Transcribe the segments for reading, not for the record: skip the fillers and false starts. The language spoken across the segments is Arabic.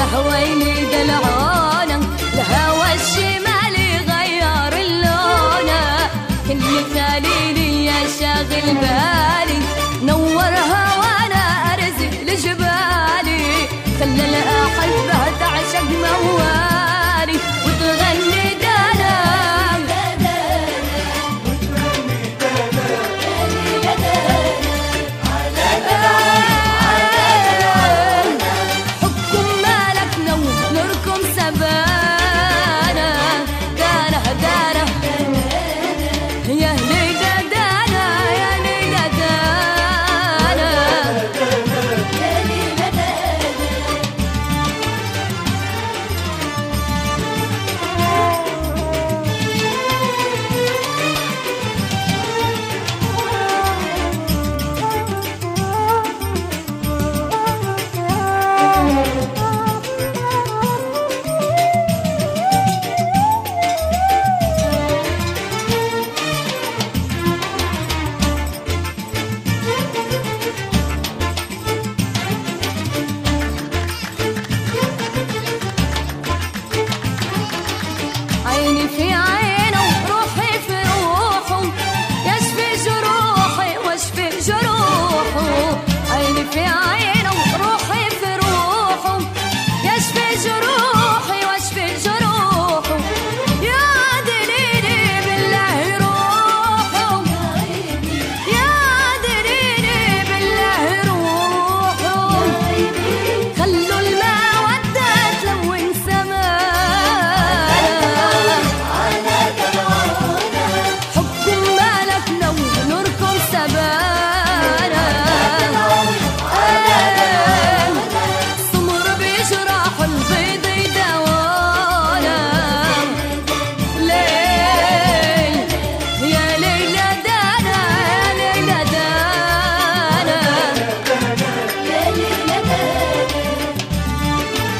الهويني دلعونا الهوى الشمالي غير اللونة كل مثاليني يا شاغل بالي نور هوانا أرزق لجبالي خلى الأحبة تعشق موالي وتغني دانا حبكم مالكنا ونوركم سبانا دانا دانا يا ليلى دانا يا ليلى دانا يا ليلى دانا عيني في عينه وروحي في روحه يشفي جروحي واشفي جروحه عيني في عينه وروحي في روحه يشفي جروحي واشفي جروحه يا دليلي بالله روحه يا دليلي بالله روحه خلوا المودة تلون سمانا حبكم مالكنا ونوركم سبانا سمر بجراح البيض يداوانا ليل يا ليلى دانا يا ليلى دانا يا ليلى دانا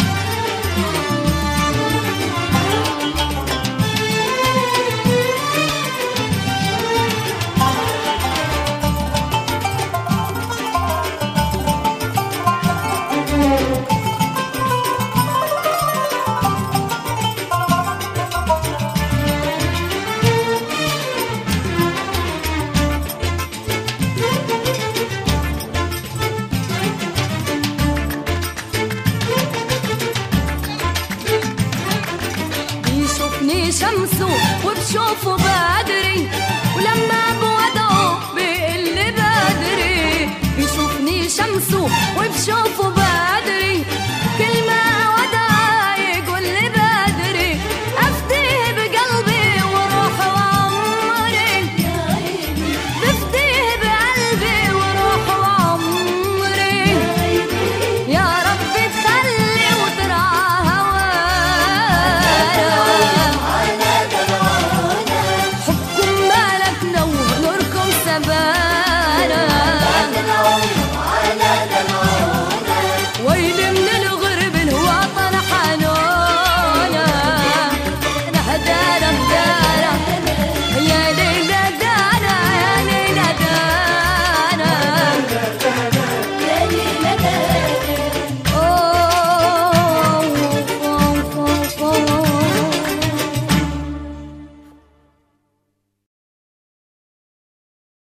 بيشوفني شمسه وبشوفه بدري ولما بودعه بيقل بدري بيشوفني شمسه وبشوفه